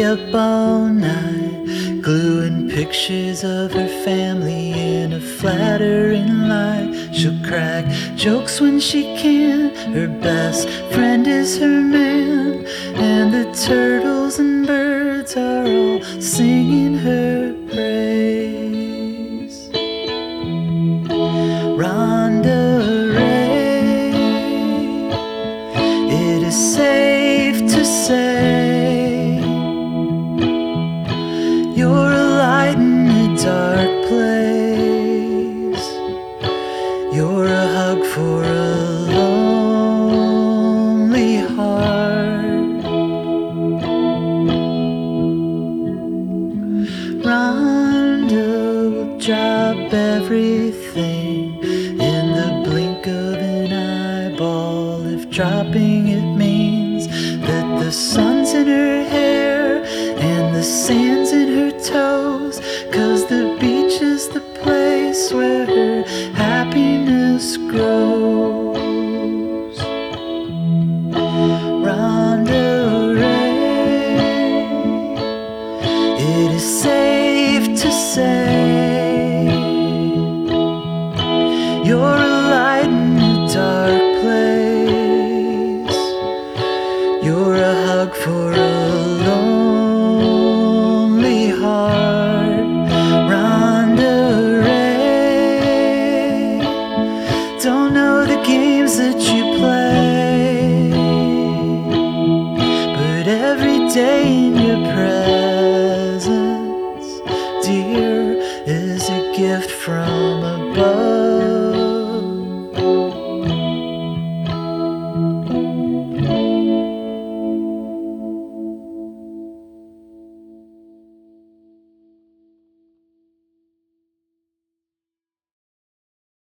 up all night, gluing pictures of her family in a flattering light. She'll crack jokes when she can, her best friend is her man, and the turtles and birds are all singing her praise. Rhonda Ray, it is safe to say you're a light in a dark place. You're a hug for a lonely heart. Rhonda will drop everything in the blink of an eyeball, if dropping it means that the sun's in her hair and the sand's in her toes, 'cause the beach is the place where her happiness grows. Rhonda Ray, it is safe to say you're a light in a dark place. You're a hug for a lonely heart. Rhonda Ray, don't know the games that you play, but every day in your presence, dear, is a gift from above.